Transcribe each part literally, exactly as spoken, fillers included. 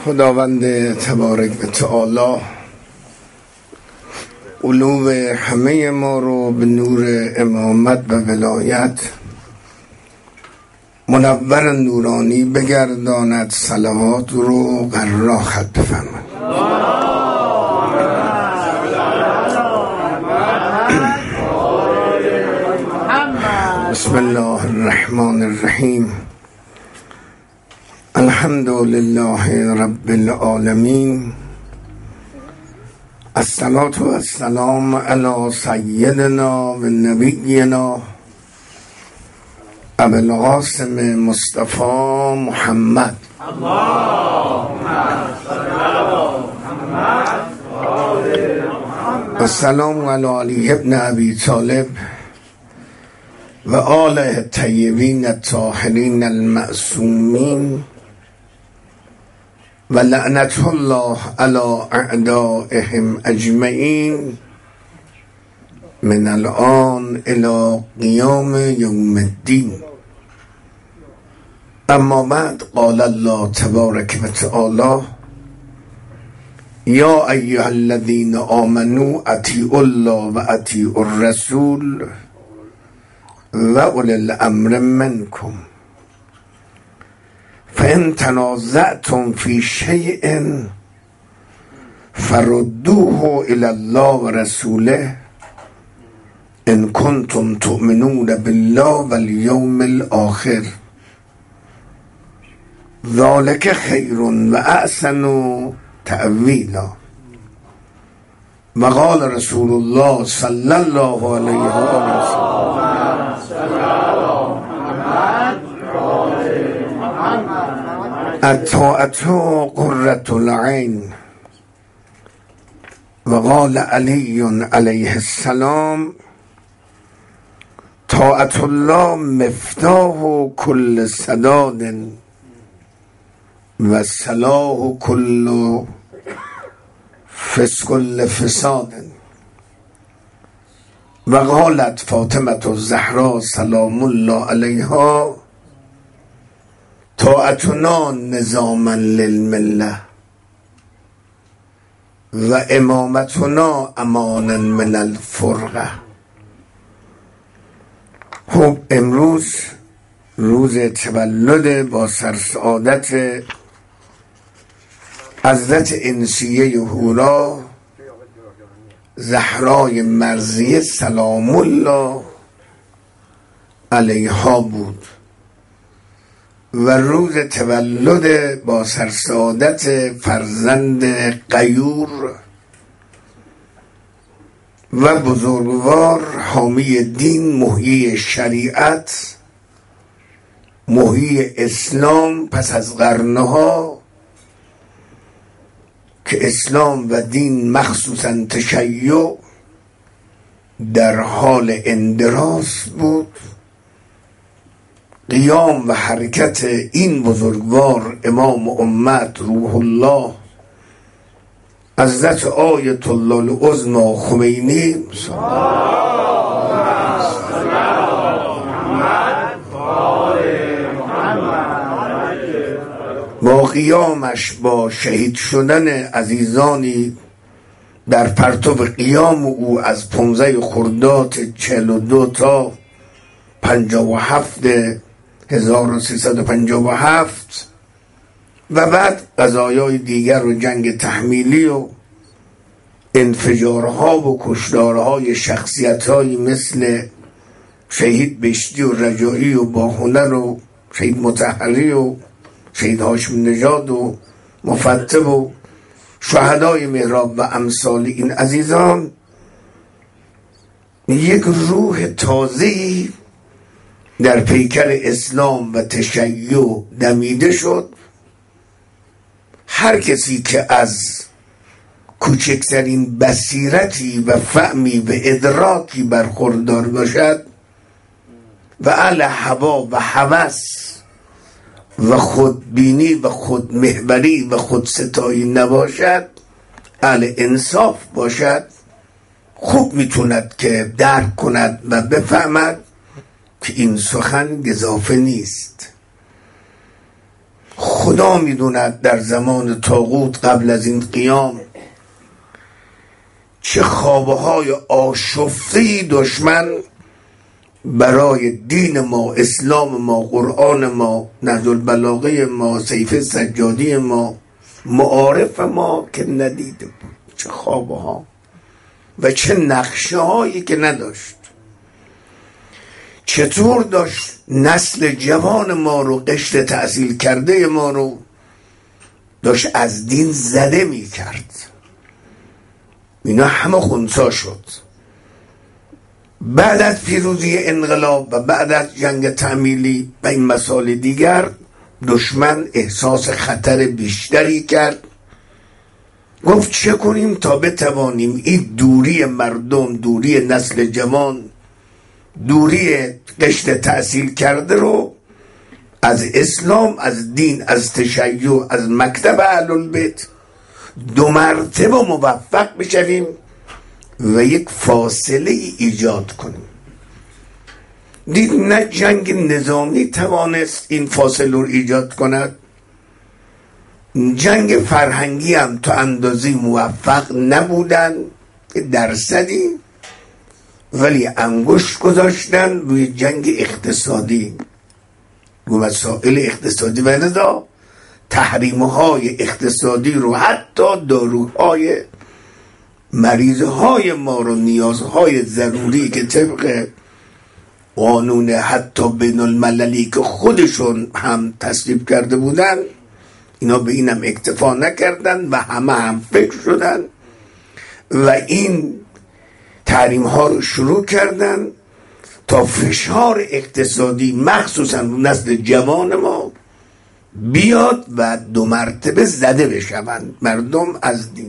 خداوند تبارک و تعالی قلوب همه ما رو به نور امامت و ولایت منور نورانی بگرداند. صلوات رو قرار خط بفرمایید. بسم الله الرحمن الرحیم. الحمد لله رب العالمین. الصلاة و السلام علی سیدنا و نبینا ابو القاسم مصطفی محمد. السلام علی علی ابن ابی طالب و آله الطیبین الطاهرین المعصومین و لعنت الله علی اعدائهم اجمعین من الان الی قیام یوم الدین. اما بعد، قال الله تبارک و تعالی: یا ایها الذین آمنوا اطیعوا الله و اطیعوا الرسول و اولی الامر منکم فان تنازعتم فی شیء فردوه الی الله و رسوله ان کنتم تؤمنون بالله و الیوم الاخر ذلک خیر و احسن تأویلا. و قال رسول الله صلی الله علیه و آله الطاعة قرة العین. و قال علی علیه السلام: طاعة الله مفتاح کل سداد و صلاح کل فسق فساد. و قالت فاطمة الزهراء سلام الله علیها: طاعتنا نظاما للمله و امامتنا امانا من الفرقه. خب امروز روز تولد با سرسعادت حضرت انسیه هورا زهرای مرضیه سلام الله علیها بود و روز تولد با سرسعادت فرزند غیور و بزرگوار حامی دین، محیی شریعت، محیی اسلام پس از قرنها که اسلام و دین مخصوصا تشیع در حال اندراس بود. قیام و حرکت این بزرگوار امام امت روح الله حضرت آیت الله العظمی خمینی با قیامش با شهید شدن عزیزانی در پرتو قیام او از پانزده خرداد چهل و دو تا پنجاه و هفت هزار و سیصد و پنجاه و هفت و بعد قضایای دیگر و جنگ تحمیلی و انفجارها و کشتارهای شخصیتهایی مثل شهید بهشتی و رجایی و باهنر و شهید مطهری و شهید هاشم نژاد و مفتح و شهدای محراب و امثال این عزیزان یک روح تازه‌ای در پیکر اسلام و تشیع دمیده شد. هر کسی که از کوچکترین بصیرتی و فهمی و ادراکی برخوردار باشد و اهل هوا و هوس و خودبینی و خودمحوری و خودستایی نباشد، اهل انصاف باشد، خوب میتوند که درک کند و بفهمد که این سخن گزافه نیست. خدا میدوند در زمان طاغوت قبل از این قیام چه خوابهای آشفته‌ای دشمن برای دین ما، اسلام ما، قرآن ما، نهج البلاغه ما، سیف سجادی ما، معارف ما که ندیده بود. چه خوابها و چه نقشه هایی که نداشت. چطور داشت نسل جوان ما رو، قشر تحصیل کرده ما رو داشت از دین زده می کرد. اینا همه خنثی شد. بعد از پیروزی انقلاب و بعد از جنگ تعمیلی و این مسائل دیگر دشمن احساس خطر بیشتری کرد. گفت چه کنیم تا بتوانیم این دوری مردم، دوری نسل جوان، دوری قشر تحصیل کرده رو از اسلام، از دین، از تشیع، از مکتب اهل البیت دو مرتبه موفق بشویم و یک فاصله ای ایجاد کنیم. دید نه جنگ نظامی توانست این فاصله رو ایجاد کند، جنگ فرهنگی هم تا اندازی موفق نبودن درصدی، ولی انگشت گذاشتن روی جنگ اقتصادی، رو مسائل اقتصادی و لذا تحریم‌های اقتصادی رو، حتی داروهای مریضهای ما رو، نیازهای ضروری که طبق قانون حتی بین المللی که خودشون هم تصویب کرده بودن، اینا به اینم اکتفا نکردن و همه هم فکر شدن و این تحریم ها رو شروع کردن تا فشار اقتصادی مخصوصا رو نسل جوان ما بیاد و دو مرتبه زده بشوند مردم از دین.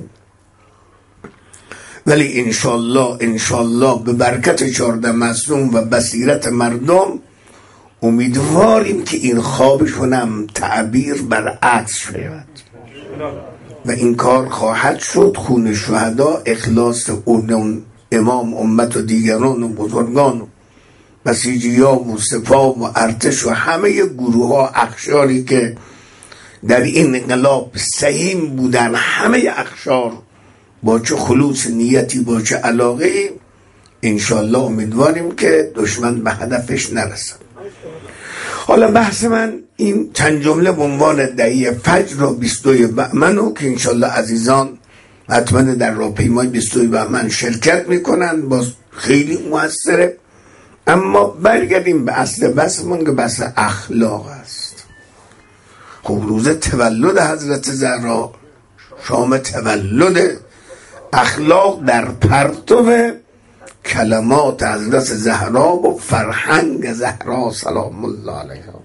ولی انشالله انشالله به برکت چهارده معصوم و بصیرت مردم امیدواریم که این خوابشون هم تعبیر برعکس شود و این کار خواهد شد. خون شهدا، اخلاص اون امام امت و دیگران و بزرگان و بسیجیان و سپاه و ارتش و همه گروه ها اقشاری که در این انقلاب سهیم بودن، همه اقشار با چه خلوص نیتی، با چه علاقه، انشالله امیدواریم که دشمن به هدفش نرسد. حالا بحث من این چند جمله به عنوان دهه فجر را بیست و دو بهمن که انشالله عزیزان حتما در راهپیمای بیست و دو بهمن شرکت میکنن، باز خیلی موثره. اما برگردیم به اصل بحثمون که بحث اخلاق است. خب روز تولد حضرت زهرا، شام تولد، اخلاق در پرتو کلمات حضرت زهرا و فرهنگ زهرا سلام الله علیها،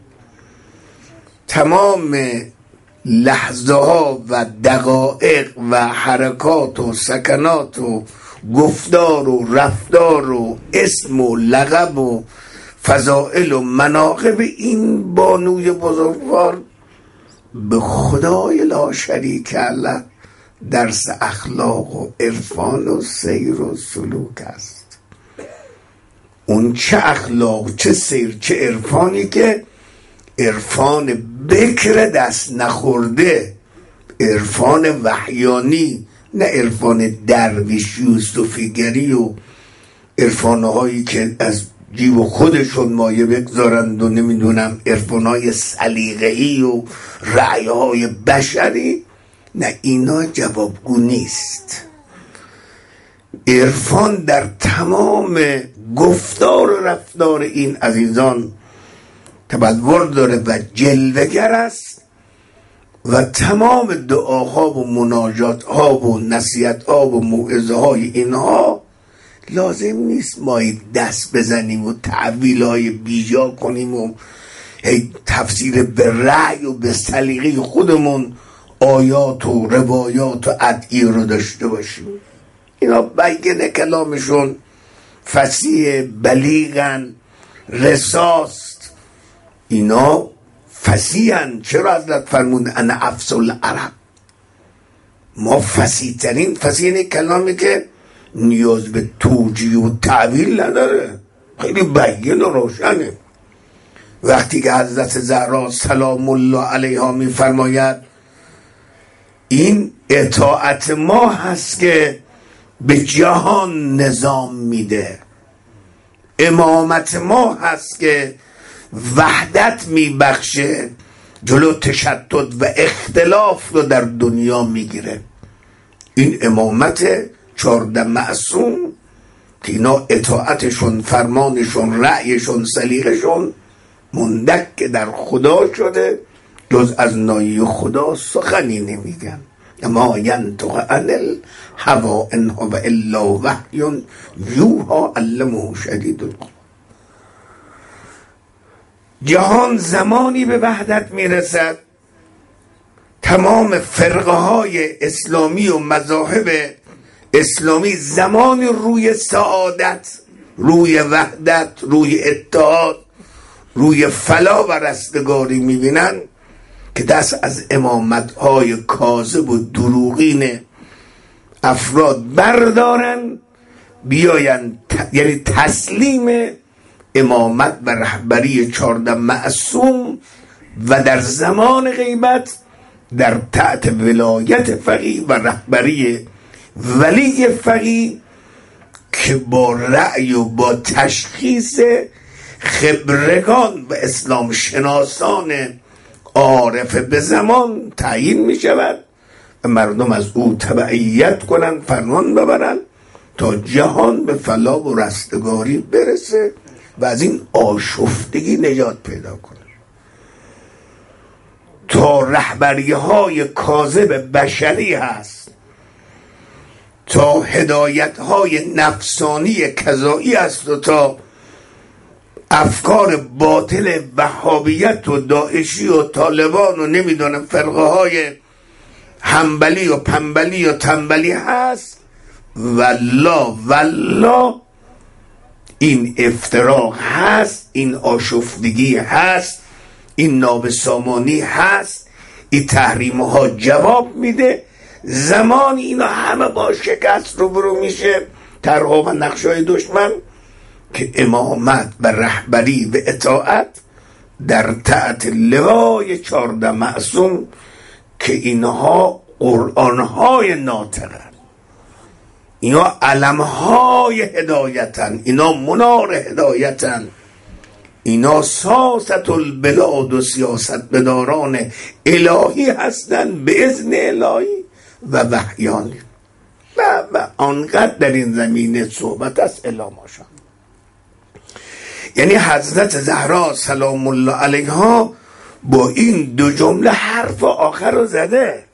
تمام لحظه ها و دقایق و حرکات و سکنات و گفتار و رفتار و اسم و لقب و فضائل و مناقب این بانوی بزرگوار به خدای لا شریک له درس اخلاق و عرفان و سیر و سلوک است. اون چه اخلاق، چه سیر، چه عرفانی که عرفان بکر دست نخورده، عرفان وحیانی، نه عرفان درویشی و صوفیگری و عرفانهایی که از جیب خودشون مایه بگذارند و نمیدونم عرفانهای سلیقه‌ای و رأیهای بشری. نه، اینا جوابگو نیست. عرفان در تمام گفتار و رفتار این عزیزان تبلور داره و جلوگر است و تمام دعاها و مناجات ها و نصیحت ها و موعظه های اینها لازم نیست ما دست بزنیم و تعبیل های بیجا کنیم و تفسیر به رأی و به سلیقه خودمون آیات و روایات و ادعیه رو داشته باشیم. اینا بیان کلامشون فصیح، بلیغن، رساست، اینا فصیحن. چرا حضرت فرمود انا افصح العرب؟ ما فصیح ترین، فصیح کلامی که نیاز به توجیه و تعویل نداره، خیلی بیان و روشنه. وقتی که حضرت زهرا سلام الله علیها میفرماید این اطاعت ما هست که به جهان نظام میده، امامت ما هست که وحدت میبخشه، جلو تشتت و اختلاف رو در دنیا میگیره. این امامت چارده معصوم که اینا اطاعتشون، فرمانشون، رأیشون، سلیقشون مندک در خدا شده، جز از نایی خدا سخنی نمیگن. اما ینطق عن الهوی ان هو الا وحی یوحی علمه شدید القوی. جهان زمانی به وحدت میرسد، تمام فرقه های اسلامی و مذاهب اسلامی زمانی روی سعادت، روی وحدت، روی اتحاد، روی فلاح و رستگاری میبینن که دست از امامت های کاذب و دروغین افراد بردارن، بیاین ت... یعنی تسلیم امامت و رهبری چارده معصوم و در زمان غیبت در تحت ولایت فقیه و رهبری ولی فقیه که با رأی و با تشخیص خبرگان و اسلام شناسان عارف به زمان تعیین می شود و مردم از او تبعیت کنن، فرمان ببرن تا جهان به فلاح و رستگاری برسه و از این آشفتگی نجات پیدا کنه. تا رهبری های کاذب بشری هست، تا هدایت های نفسانی کذایی است و تا افکار باطل وهابیت و داعشی و طالبان و نمیدونم فرقه های حنبلی و پنبلی و تنبلی هست، والله والله این افتراق هست، این آشفتگی هست، این نابسامانی هست، این تحریم ها جواب میده. زمان اینا همه با شکست روبرو میشه، طرحها و نقشای دشمن، که امامت و رهبری و اطاعت در تحت لوای چارده معصوم که اینها قرآنهای ناطقن، اینا علمهای هدایتن، اینا منار هدایتن، اینا ساست البلاد و سیاست بداران الهی هستن به اذن الهی و وحیانی. و, و آنقدر در این زمینه صحبت است الا ماشاءالله. یعنی حضرت زهرا سلام الله علیها با این دو جمله حرف آخر رو زده،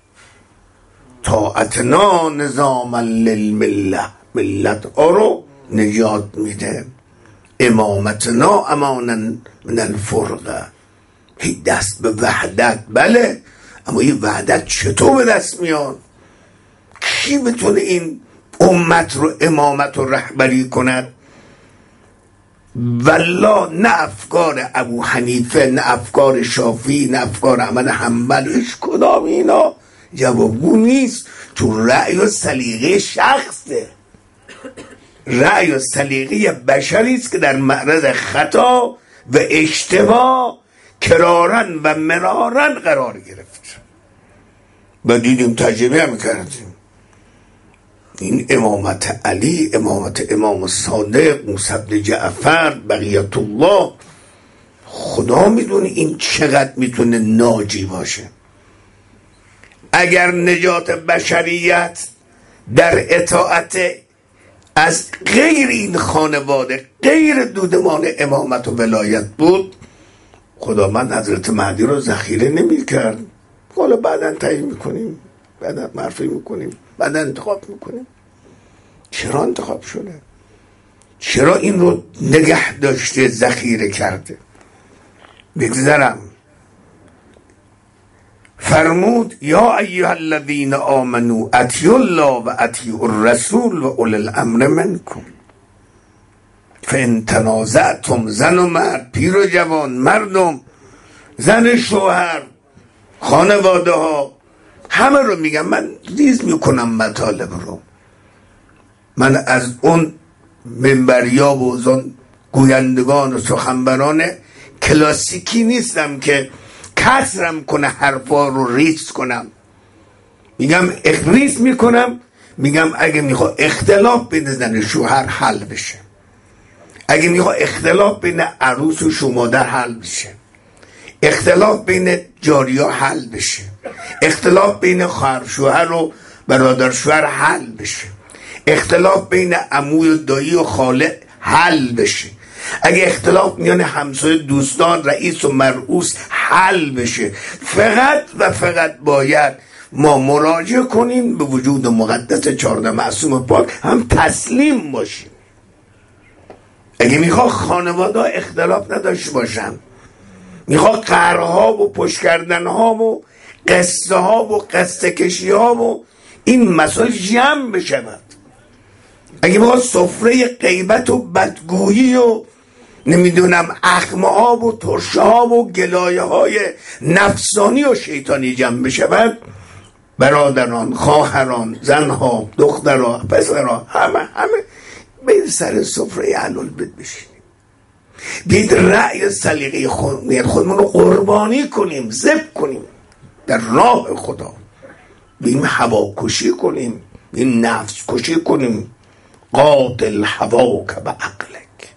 طاعتنا نظاما للمله، ملت ها رو نجات میده، امامتنا امانا من الفرقه، هی دست به وحدت. بله، اما این وحدت چطور به دست میاد؟ کی میتونه این امت رو امامت و رهبری کند؟ والله نه افکار ابو حنیفه، نه افکار شافعی، نه افکار احمد حنبل، هیچ کدام اینا جوابگو نیست. تو رأی و سلیقه شخصه، رأی و سلیقه بشری است که در معرض خطا و اشتباه کرارن و مرارن قرار گرفت. و دیدیم، تجربه هم کردیم، این امامت علی، امامت امام صادق، موسی بن جعفر، بقیت الله، خدا میدونه این چقدر میتونه ناجی باشه. اگر نجات بشریت در اطاعت از غیر این خانواده، غیر دودمان امامت و ولایت بود، خدا من حضرت مهدی رو ذخیره نمی کرد. حالا بعدا تعیین میکنیم، بعدا معرفی میکنیم، بعدا انتخاب میکنیم. چرا انتخاب شده؟ چرا این رو نگه داشته، ذخیره کرده؟ بگذرم. فرمود یا ایها الذین آمنوا اطیعوا الله و اطیعوا الرسول و اولی الامر منکم فان تنازعتم، زن و مرد، پیر و جوان، مردم، زن شوهر، خانواده ها، همه رو میگم. من ریز میکنم مطالب رو. من از اون منبریاب و اون گویندگان و سخنبران کلاسیکی نیستم که کسرم کنه حرفا رو ریس کنم. میگم ریس میکنم، میگم اگه میخوا اختلاف بین زن شوهر حل بشه، اگه میخوا اختلاف بین عروس و شومادر حل بشه، اختلاف بین جاریا حل بشه، اختلاف بین خواهر شوهر و برادر شوهر حل بشه، اختلاف بین عمو و دایی و خاله حل بشه، اگه اختلاف میان همسایه دوستان رئیس و مرئوس حل بشه، فقط و فقط باید ما مراجعه کنیم به وجود مقدس چهارده معصوم پاک، هم تسلیم باشیم. اگه میخوا خانواده اختلاف نداشته باشن، میخوا قهرها و پشت کردنها و قصه ها و قصه کشی ها و این مسائل جمع بشود، اگه میخوا سفره غیبت و بدگویی و نمیدونم اخمه ها و ترشه ها و گلایه های نفسانی و شیطانی جمع بشود، برادران، خواهران، زنها، دخترها، پسرها، همه همه بید سر سفره حلال بید بشینیم، بید رأی سلیقه خود خودمون رو قربانی کنیم، ذبح کنیم در راه خدا، بیم هوا کشی کنیم، بیم نفس کشی کنیم. قاتل هوا که به عقلک،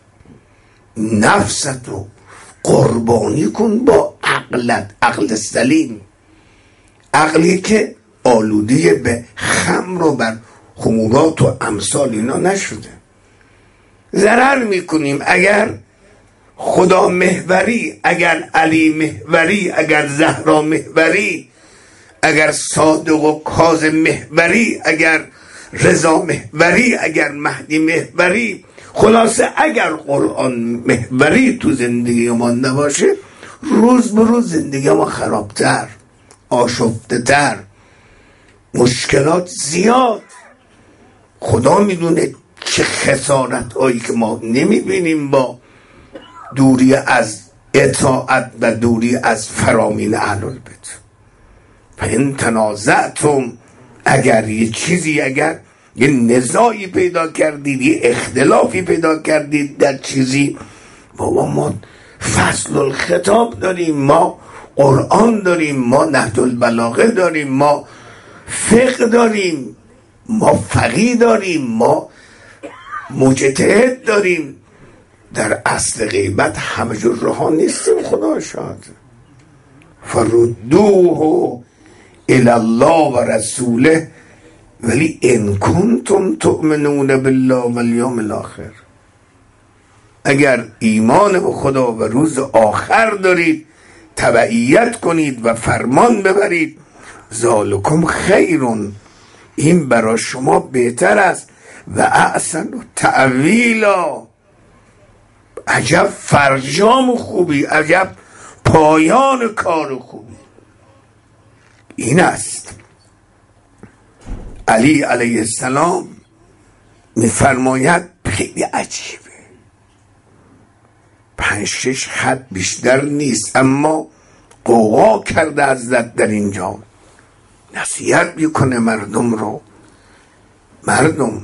نفست رو قربانی کن با عقلت، عقل سلیم، عقلی که آلوده به خمر و بر خمورات و امثال اینا نشده. ضرر میکنیم اگر خدا محوری، اگر علی محوری، اگر زهرا محوری، اگر صادق و کاظم محوری، اگر رضا محوری، اگر مهدی محوری، خلاصه اگر قرآن محوری تو زندگی ما نباشه، روز به روز زندگی ما خرابتر، آشفته تر، مشکلات زیاد. خدا میدونه چه خسارت هایی که ما نمیبینیم با دوری از اطاعت و دوری از فرامین اهل البیت. فان تنازعتم، اگر یه چیزی، اگر یه نزاعی پیدا کردید، یه اختلافی پیدا کردید در چیزی، بابا ما فصل الخطاب داریم، ما قرآن داریم، ما نهج البلاغه داریم، ما فقه داریم، ما فقیه داریم، ما مجتهد داریم. در اصل غیبت همه جور رها نیستیم، خدا شاهد. فردوه الی الله و رسوله ولی ان کنتم تؤمنون بالله والیوم الاخر، اگر ایمان به خدا و روز آخر دارید تبعیت کنید و فرمان ببرید، ذالکم خیرون، این برای شما بهتر است، و احسن تأویلا، عجب فرجام خوبی، عجب پایان کار خوبی. این است علی علیه السلام میفرماید، خیلی عجیبه، پنج شش خط بیشتر نیست، اما قوقا کرده حضرت در اینجا نصیحت میکنه مردم رو. مردم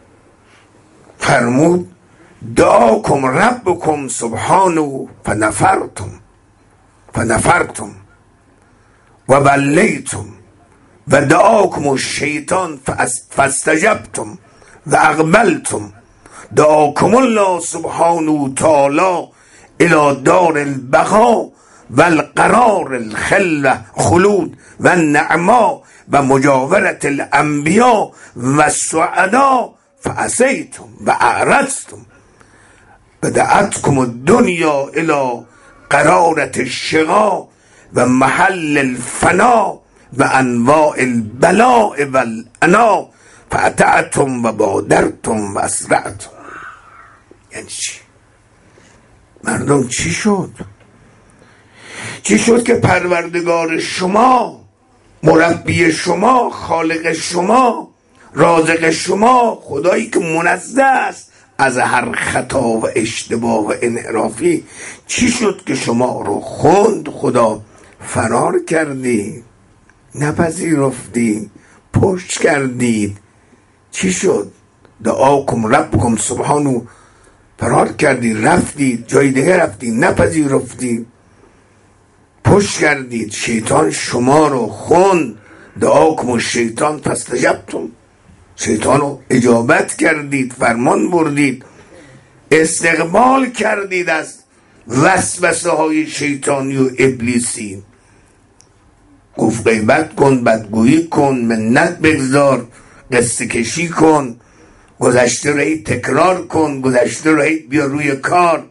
فرمود دعاکم ربکم سبحانه فنفرتم فنفرتم و ولیتم و دعاکم الشیطان فاستجبتم و اقبلتم، دعاکم الله سبحانه تعالی الى دار البقاء و القرار الخلة خلود و النعما و مجاورت الانبیاء و السعداء فعصیتم و اعرضتم و دعتكم الدنیا الى قرارت الشقا و محل الفنا و انواع البلاء و الانا فاطعتم و بادرتم و اسرعتم. یعنی چی؟ مردم چی شد؟ چی شد که پروردگار شما، مربی شما، خالق شما، رازق شما، خدایی که منزه است از هر خطا و اشتباه و انحرافی، چی شد که شما رو خوند خدا فرار کردی، نپذیرفتی، پشت کردید؟ چی شد؟ دعاکم ربکم سبحانه فرار کردید، رفتید جای دیگه، رفتید نپذیرفتید، پشت کردید، شیطان شما رو خون. دعاکم الشیطان فاستجبتم، شیطان رو اجابت کردید، فرمان بردید، استقبال کردید از وسوسه های شیطانی و ابلیسی. گفت غیبت کن، بدگویی کن، منت بگذار، قصه کشی کن، گذشته رو هی تکرار کن، گذشته رو هی بیا روی کار،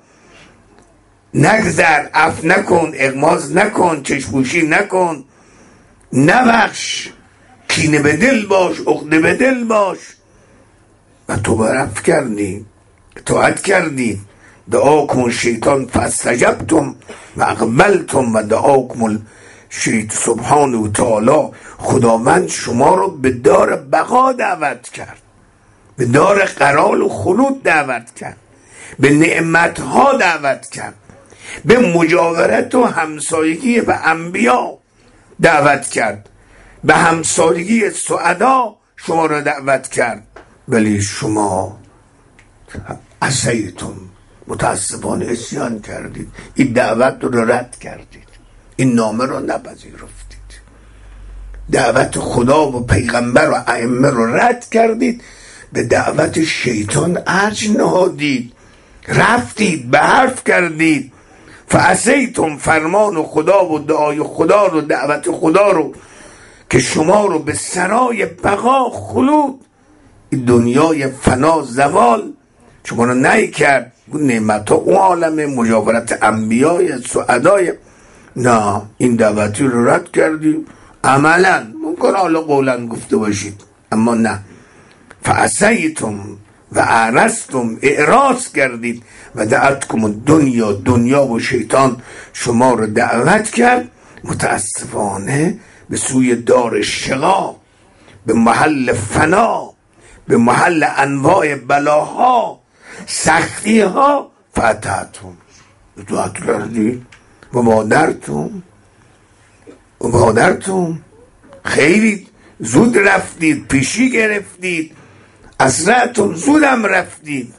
نگذر، عفو نکن، اغماض نکن، چشم‌پوشی نکن، نبخش، کینه به دل باش، عقده به دل باش. و تو برف کردی، اطاعت کردی. دعاکم الشیطان فاستجبتم و اقبلتم و دعاکم الشیطان. سبحانه و تعالی خداوند شما رو به دار بقا دعوت کرد، به دار قرار و خلود دعوت کرد، به نعمتها دعوت کرد، به مجاورت و همسایگی و انبیا دعوت کرد، به همسایگی سعدا شما را دعوت کرد. ولی شما عصیتم، متاسفانه عصیان کردید، این دعوت رو رد کردید، این نامه رو نپذیرفتید، دعوت خدا و پیغمبر و ائمه رو رد کردید، به دعوت شیطان ارج نهادید، رفتید، به حرف کردید. فعصیتم، فرمان خدا و دعای خدا رو، دعوت خدا رو که شما رو به سرای بقا، خلود، دنیای فنا، زوال شما رو نهی کرد. نعمت ها اون عالم، مجاورت انبیای سعدای، نه، این دعوتی رو رد کردیم. عملا ممکن حالا قولا گفته باشید، اما نه. فعصیتم و اعرضتم، اعراض کردید. و دعتکم دنیا، دنیا و شیطان شما رو دعوت کرد متاسفانه به سوی دار شقا، به محل فنا، به محل انواع بلاها، سختیها. فتحتم، اطاعت کردید. و بادرتم، و بادرتم، خیلی زود رفتید، پیشی گرفتید. اسرعتم، زودم رفتید.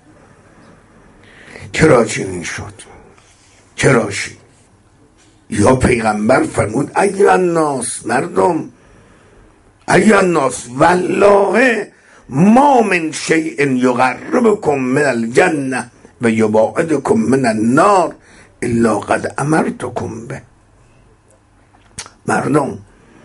چرا چنین شد؟ چرا شد؟ یا پیغمبر فرمود ایها الناس، مردم، ایها الناس، والله ما من شیء یقربکم من الجنه و یباعدکم من النار الا قد امرتکم به. مردم،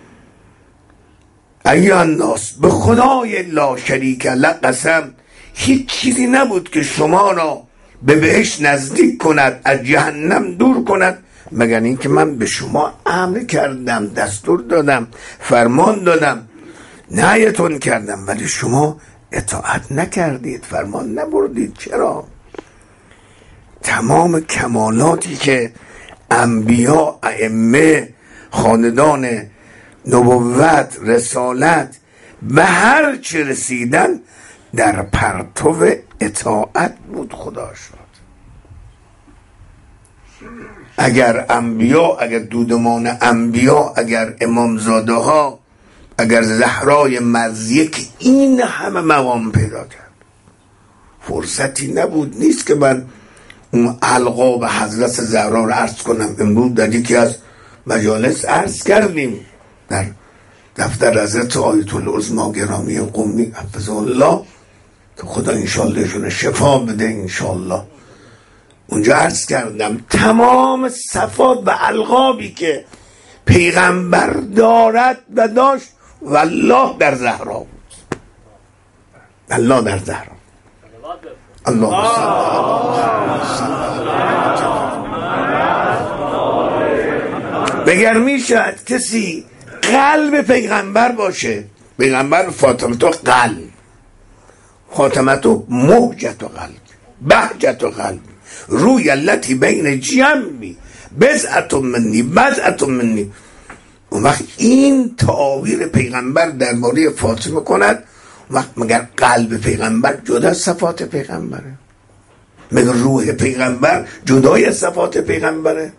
ایها الناس، به خدای لا شریک له قسم، هیچ چیزی نبود که شما را به بهشت نزدیک کند، از جهنم دور کند، مگر اینکه من به شما امر کردم، دستور دادم، فرمان دادم، نهیتون کردم، ولی شما اطاعت نکردید، فرمان نبردید. چرا؟ تمام کمالاتی که انبیا، ائمه، خاندان نبوت، رسالت به هر چه رسیدن در پرتو اطاعت بود خدا شد. اگر انبیا، اگر دودمان انبیا، اگر امامزاده ها، اگر زهرای مرضیه که این همه مقام پیدا کرد، فرصتی نبود. نیست که من اون القاب حضرت زهرا رو عرض کنم. امروز در یکی از مجالس عرض کردیم، در دفتر حضرت آیت العظما گرامی قمی حفظه الله، که خدا انشالله شونه شفا بده انشالله، اونجا عرض کردم تمام صفات و القابی که پیغمبر دارد و داشت والله در زهرا بود. والله در زهرا. الله بگر میشد کسی قلب پیغمبر باشه، پیغمبر فاطمه تو قلب، فاطمه تو موجت و قلب، بهجت و قلب، روی التي بین جنبی، بضعة منی، بضعة منی. اون وقت این تعابیر پیغمبر درباره فاطمه کند، وقت مگر قلب پیغمبر جدا از صفات پیغمبره؟ مگر روح پیغمبر جدای از صفات پیغمبره؟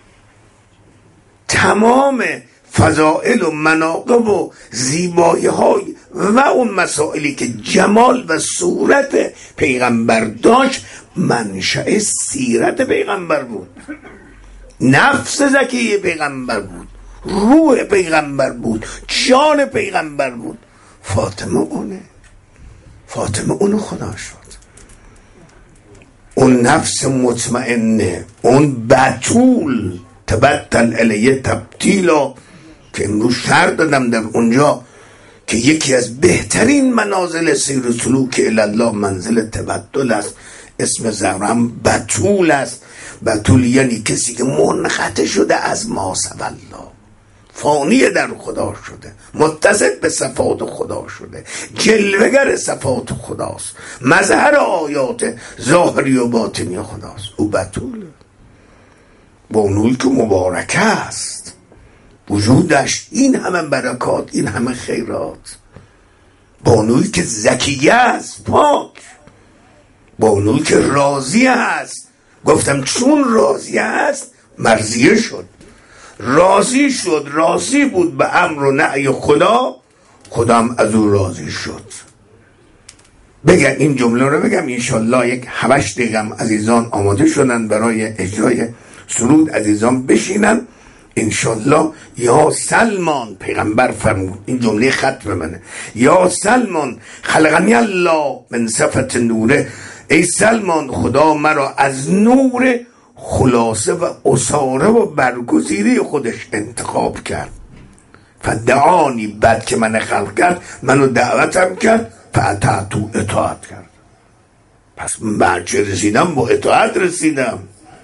تمام فضائل و مناقب و زیبایی های و اون مسائلی که جمال و صورت پیغمبر داشت منشأ سیرت پیغمبر بود، نفس زکی پیغمبر بود، روح پیغمبر بود، جان پیغمبر بود. فاطمه اونه، فاطمه اونو خدا شد، اون نفس مطمئنه، اون بتول تبتل الیه تبتیلا که امروز شرح دادم در اونجا که یکی از بهترین منازل سیر و سلوک الله منزل تبتل است. اسم زهرا بتول است. بتول یعنی کسی که منقطع شده از ما سوی الله، فانی در خدا شده، متصل به صفات خدا شده، جلوگر صفات خداست، مظهر آیات ظاهری و باطنی خداست. او بتوله، بانویی که مبارکه است، وجودش این همه برکات، این همه خیرات، بانویی که زکیه است، پاک، بانویی که راضی است. گفتم چون راضی است مرضیه شد، راضی شد، راضی بود به امر و نهی خدا، خدا هم از او راضی شد. بگم این جمله رو بگم انشالله یک هشت دقیقه عزیزان آماده شدن برای اجرای سرود، عزیزان بشینن انشالله. یا سلمان، پیغمبر فرمود، این جمله ختم منه، یا سلمان خلقنی الله من صفت نوره، ای سلمان خدا مرا از نور خلاصه و اصاره و برگزیده خودش انتخاب کرد. فدعانی، بعد که من خلق کرد منو دعوتم کرد، فاطعتو، اطاعت کرد. پس من برچه رسیدم؟ با اطاعت رسیدم.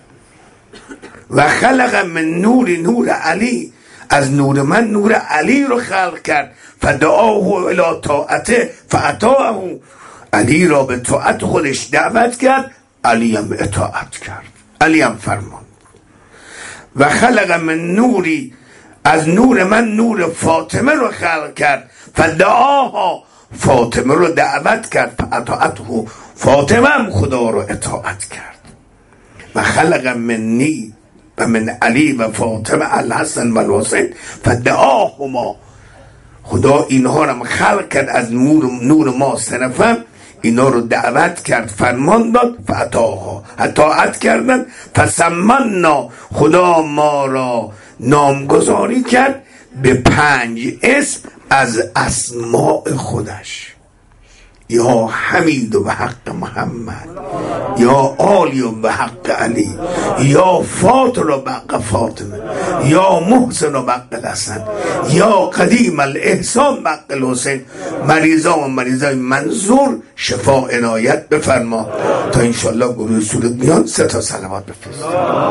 و خلق من نور نور علی، از نور من نور علی رو خلق کرد. فدعاه الی طاعته فاطاعه، علی را به طاعت خودش دعوت کرد، علی هم اطاعت کرد، علی هم فرمان. و خلق من نوری، از نور من نور فاطمه رو خلق کرد. فدعاها، فاطمه رو دعوت کرد. فاطاعته، فاطمه هم خدا رو اطاعت کرد. و خلق منی و من علی و فاطمه الحسن و الحسین فدعاهما، خدا اینها رو خلق کرد از نور, نور ما سنفم، اینا رو دعوت کرد، فرمان داد. فاطاها، اطاعت کردن. فسمنا، خدا ما را نامگذاری کرد به پنج اسم از اسماء خودش. یا حمید و به حق محمد، یا عالی و به حق علی، یا فاطر و به حق فاطمه، یا محسن و به حق الحسن، یا قدیم الاحسان به حق الحسین. مریضا و مریضای منظور شفا عنایت بفرما. تا انشالله گروه سورت میان سه تا صلوات بفرست.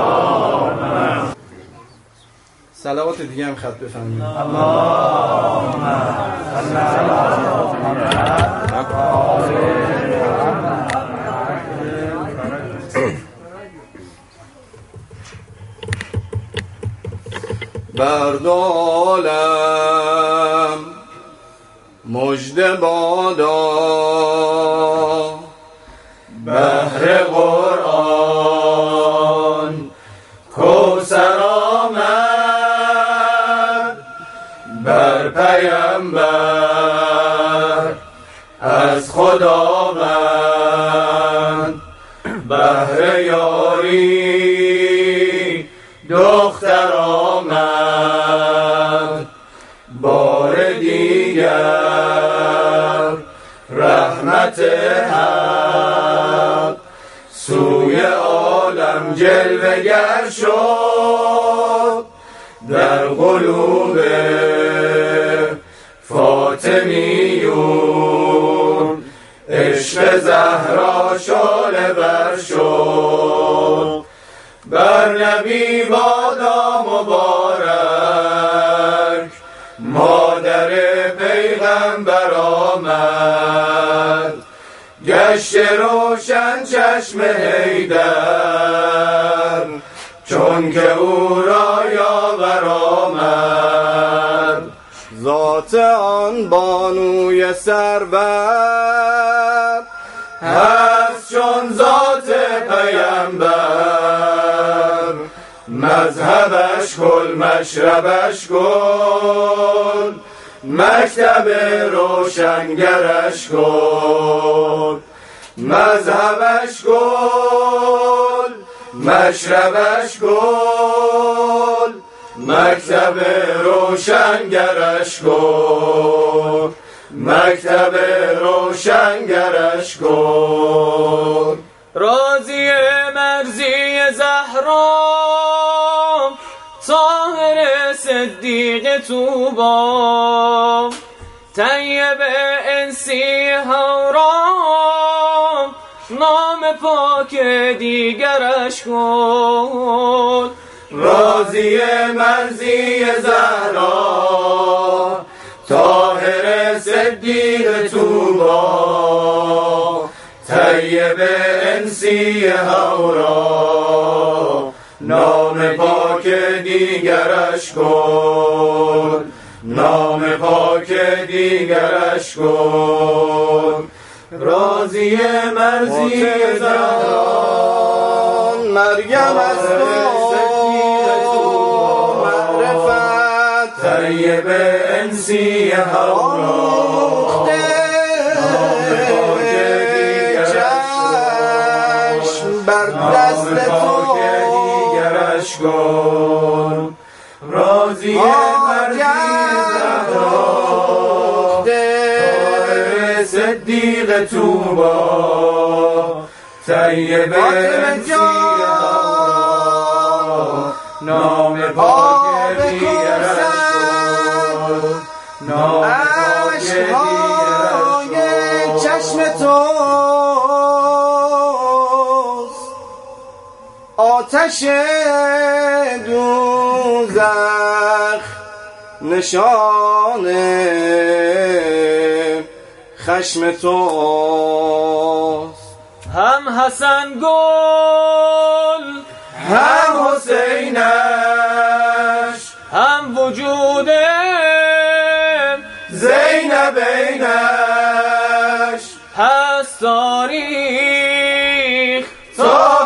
صلوات دیگه هم خط بفرمایید. بردالم مژده بادا، بهر قرآن کوثر آمد، بر پیامبر از خداوند، بهر یاری دختر آمد، بار دیگر رحمت حق سوی عالم جلوگر شد، در قلوب فاطمیون عشق زهرا شعله ور شد. بر نبی بادا مبارک، مادر پیغمبر آمد، گشت روشن چشم حیدر، چون که او را یاور آمد. ذات آن بانوی سرور هست چون ذات پیامبر، مذهبش کل مشربش کن، مکتب روشنگرش کن. مذهبش گل مشربش گل مکتب روشنگرش گل مکتب روشنگرش گل راضی مرزی زهرا طاهر صدیق طوبی طیب انسی هورا نام پاک دیگرش کن راضی مرزی زهرا طاهر صدیق طوبی طیب انسی هورا نام پاک دیگرش کن نام پاک دیگرش کن راضی مرزی زهرا مریم است و معرفت طیب انسی هورا چشم بر دست تو گل راضی مرزی زهرا طاهر صدیق طوبی طیب انسی هورا نام پاک دیگرش کن نام پاک دیگرش چشم توست آتش دوزخ نشان خشم توست هم حسن گل هم حسینش هم وجود زینبینش هست تاریخ تا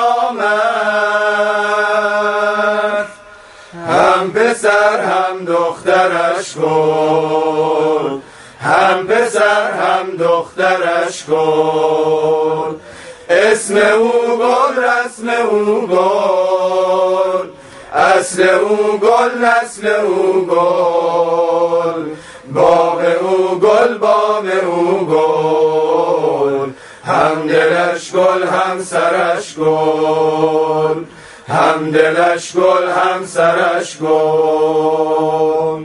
قیامت هم پسر هم دخترش کن هم پسر هم دخترش کن اسم او گل رسم او گل اصل او گل نسل او گل باغ او گل بام او گل هم دلش گل هم سرش گل هم دلش گل هم سرش گل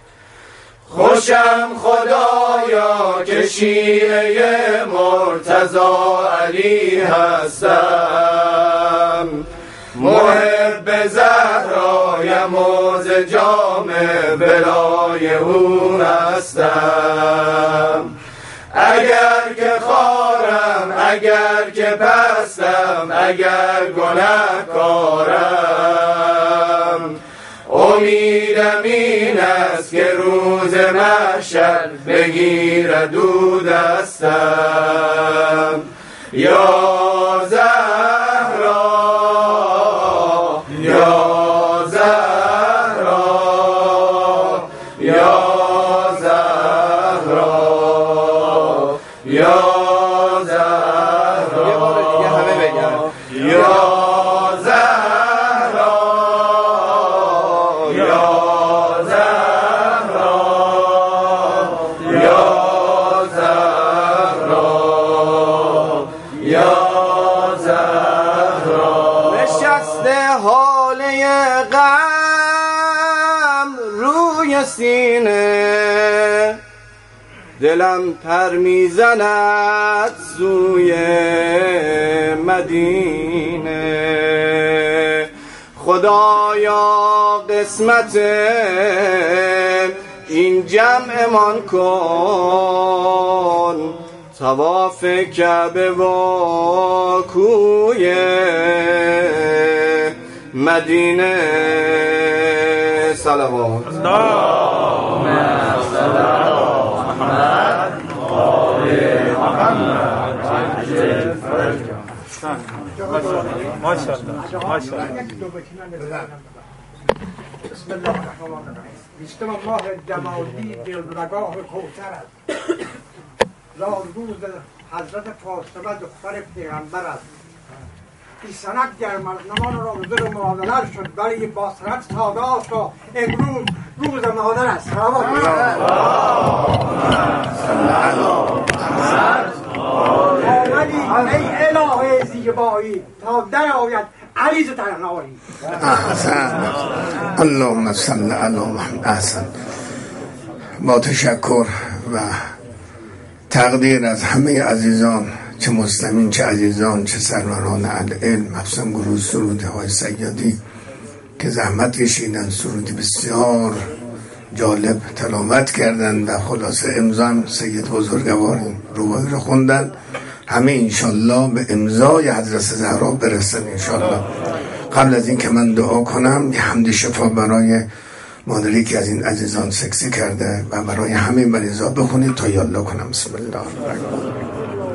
خوشم خدایا که شیعه مرتضی علی هستم محب زهرایم و ز جام ولای او هستم اگر که خارم اگر که پستم اگر گنهکارم امیدم این است که روز محشر بگیرد او دستم یا زهرا یا زهرا یا زهرا یا زهرا یه بار دیگه همه بگن یا زهرا یا زهرا یا زهرا یا زهرا نشسته حاله غم روی سینه دلم پر میزند سوی مدینه خدایا قسمت این جمعمان کن طواف کعبه و کوی مدینه صلوات ماشاءالله ماشاءالله بسم الله الرحمن الرحیم بیستم ماه جمادی دلرگاه کوثر است زار روز حضرت فاطمه دختر پیغمبر است. این سند گر مردمان را به ظلم مادر شد، ولی با سند ساده است و امروز روز مادر است. آمدی ای الهه زیبایی تا در آید عریض تنهایی. احسن. اللهم صل علی محمد. احسن. با تشکر و تقدیر از همه عزیزان، چه مسلمین چه عزیزان چه سروران العلم، مخصوصا گروه سروده های سیادی که زحمت کشیدن، سرودی بسیار جالب تلاوت کردن و خلاصه امضا سید بزرگوار روایی رو خوندن. همه انشالله به امضای حضرت زهرا برسن انشالله. قبل از این که من دعا کنم، یه حمد شفا برای مادری که از این عزیزان سکسی کرده و برای همه مریضا بخونید تا یالله کنم. بسم الله الرحمن الرحیم.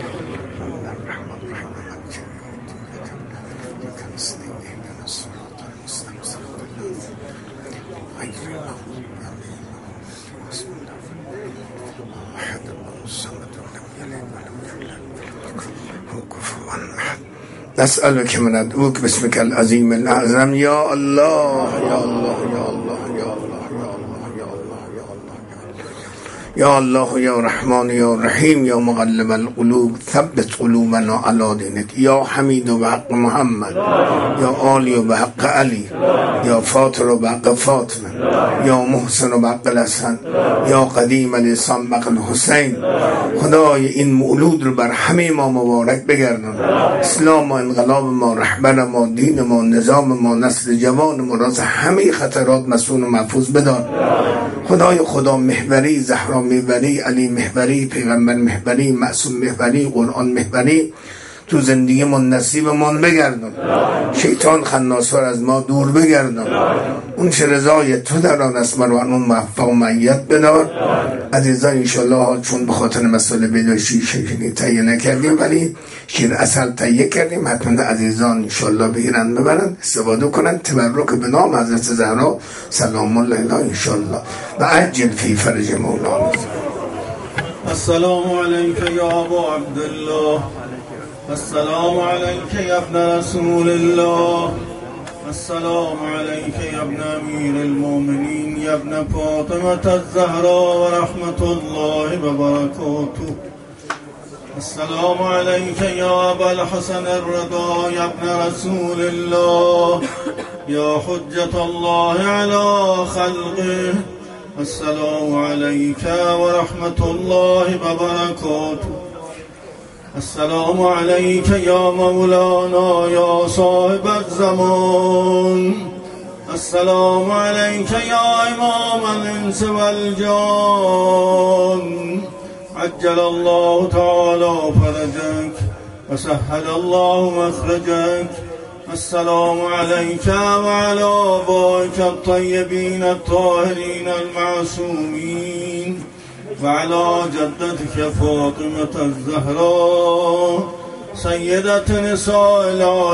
نسألك من ندعوك باسمك العظيم الأعظم يا الله يا الله يا الله يا الله يا الله يا الله يا الله يا رحمن يا رحيم يا مغلب القلوب ثبت قلوبنا على دينك يا حميد بحق محمد يا عالي بحق علي يا فاطر بحق فاطمة يا محسن بحق الحسن يا قديم الاسلام بحق الحسين. خدای این مولود رو بر همه ما مبارک بگردان. اسلام و انقلاب ما، رهبر ما، دین ما، نظام ما، نسل جوان ما را از همه خطرات مسئول و محفوظ بدار. خدای خدا محوری، زهرا محوری، علی محوری، پیغمبر محوری، معصوم محوری، قرآن محوری تو زندگی من نصیب من بگردن. شیطان خناسار از ما دور بگردن. اون چه رضای تو در آن است مرا اون موفق و معیت بدار. عزیزان انشالله چون به خاطر مسئله بداشی شکلی تهیه نکردیم ولی شیر اصل تهیه کردیم، حتما عزیزان انشالله بگیرن ببرن استفاده کنن. تبرک به نام حضرت زهرا سلام الله علیها انشالله و عجل فی فرج مولانا. السلام علیک یا ابا عبدالله، السلام علیک یا ابن رسول الله، السلام علیک یا ابن امیر المؤمنین یا ابن فاطمة الزهرا و رحمت الله و برکاته. السلام علیک یا ابا الحسن الرضا یا ابن رسول الله یا حجة الله علی خلقه. السلام علیک و رحمت الله و برکاته. السلام علیک یا مولانا یا صاحب الزمان. السلام علیک یا امام الانس والجان. عجل الله تعالی فرجک و سهل الله مخرجک. السلام علیک و علی آبائک الطیبین الطاهرین المعصومین و علی جدتک فاطمة الزهرا سیدة نساء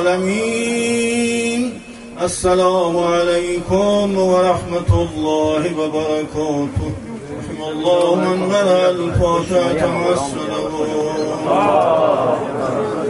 العالمین. السلام علیکم و رحمت الله و برکاته. رحم الله من قرأ الفاتحة مع الصلوات.